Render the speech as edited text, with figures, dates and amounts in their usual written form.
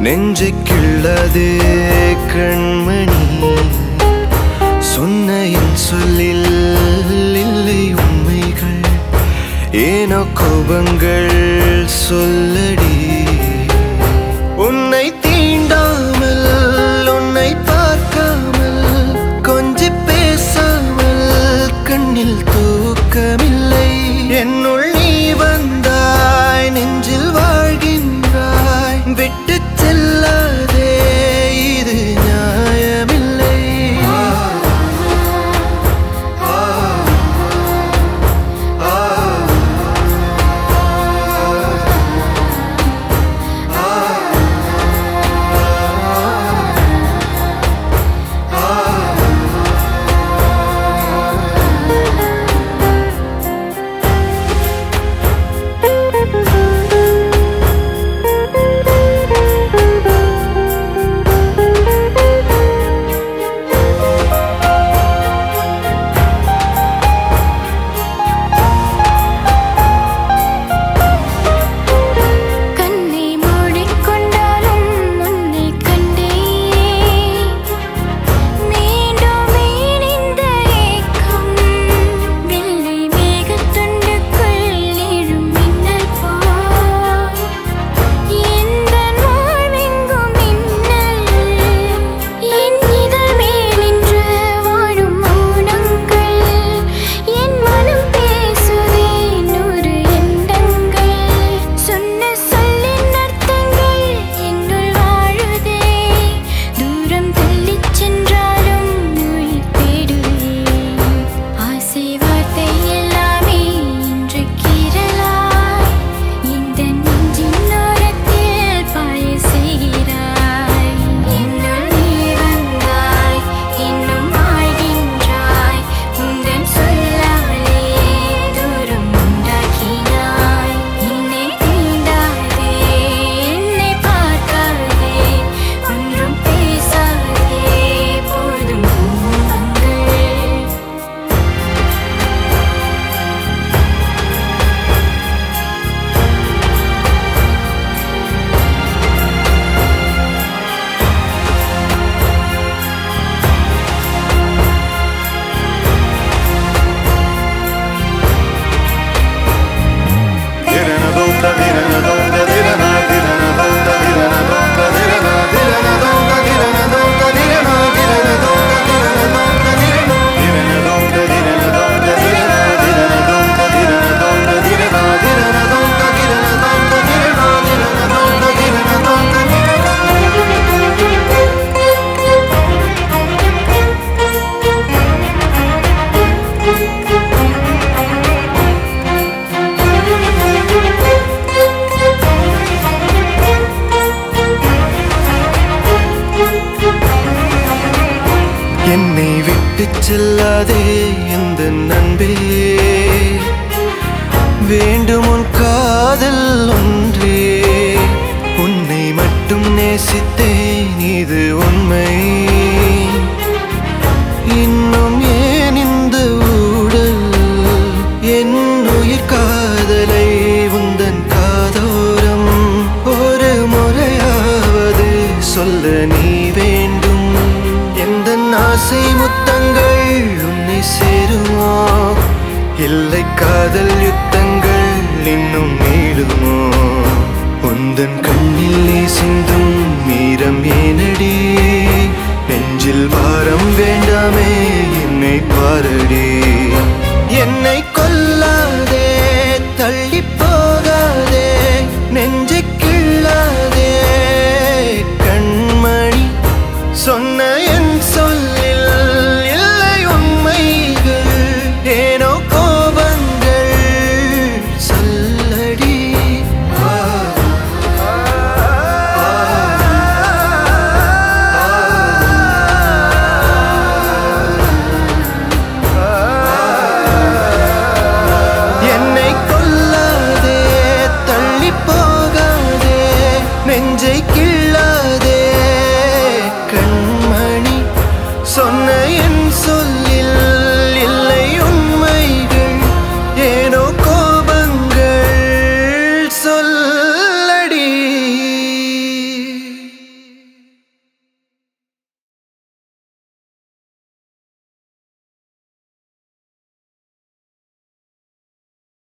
நெஞ்சை கிள்ளதே கண்மணி சொன்ன என் சொல்லில் இல்லை உண்மைகள் ஏனோ கோபங்கள் சொல்லடி உன்னை தீண்டாமல் உன்னை பார்க்காமல் கொஞ்சி பேசாமல் கண்ணில் தூக்கமில்லை என்னுள் நீ வந்தாய் நெஞ்சில் வாழ்கின்றாய் விட்டு செல்லாதே இது நியாயமில்லை என்னை விட்டு செல்லாதே எந்த நண்பே வேண்டும் உன் காதல் ஒன்றே உன்னை மட்டும் நேசித்தேன் இது உண்மை இன்னும் ஏன் இந்த ஊடல் என் உயிர் காதலை உந்தன் காதோரம் ஒரு முறையாவது சொல்ல நீ வேண்டும் எந்த ஆசை முத்தங்கள் உன்னை சேருமோ இல்லை காதல் யுத்தங்கள் இன்னும் நீளுமோ உந்தன் கண்ணில் நீ சிந்தும் மீரம் ஏனடி நெஞ்சில் பாரம் வேண்டாமே என்னை பாரடி என்னை கொல்லாதே தள்ளி போகாதே நெஞ்சை கிள்ளாதே கண்மணி சொன்ன என் சொல்லில் இல்லை உண்மைகள் ஏனோ கோபங்கள் சொல்லடி என்னை கொல்லாதே தள்ளி போகாதே நெஞ்சை